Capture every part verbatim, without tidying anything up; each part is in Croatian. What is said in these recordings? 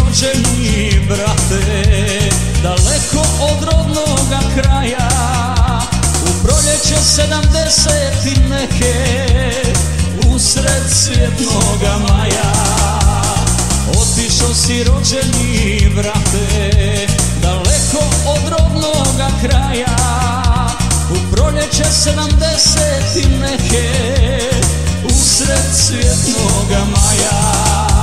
rođeni, brate, daleko od rodnoga kraja. U proljeće sedamdeset i neke, usred cvjetnoga maja. Otišao si rođeni, brate, daleko od rodnoga kraja. U proljeće sedamdeset i neke, usred cvjetnoga maja.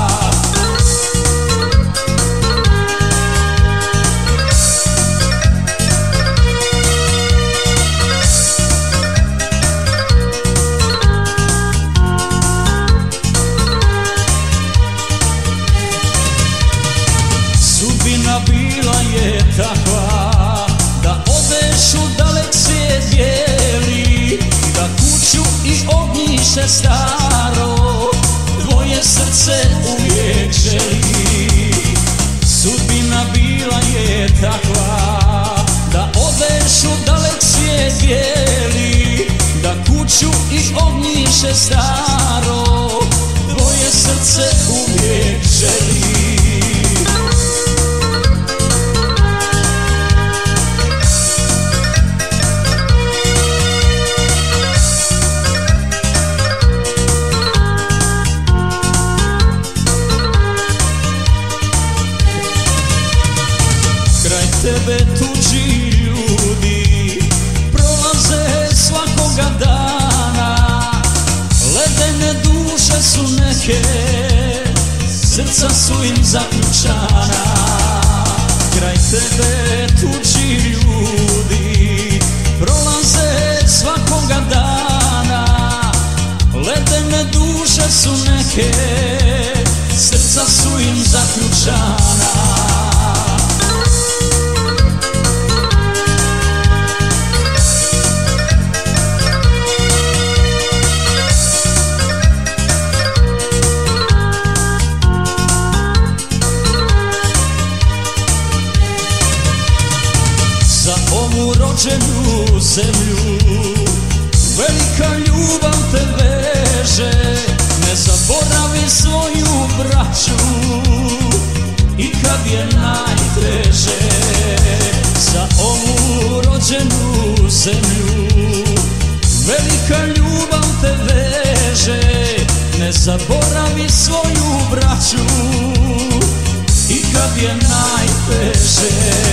Sudbina bila je takva da odeš u dalek svijet bijeli, da kuću i ognjište staro tvoje srce uvijek želi. Sudbina bila je takva da odeš u dalek svijet bijeli, da kuću i ognjište staro tvoje srce uvijek želi. Tebe tuđi ljudi prolaze svakoga dana, ledene duše su neke, srca su im zaključana. Kraj tebe tuđi ljudi prolaze svakoga dana, ledene duše su neke, srca su im zaključana. Za ovu rođenu zemlju velika ljubav te veže, ne zaboravi svoju braću i kad je najteže. Za ovu rođenu zemlju velika ljubav te veže, ne zaboravi svoju braću i kad je najteže.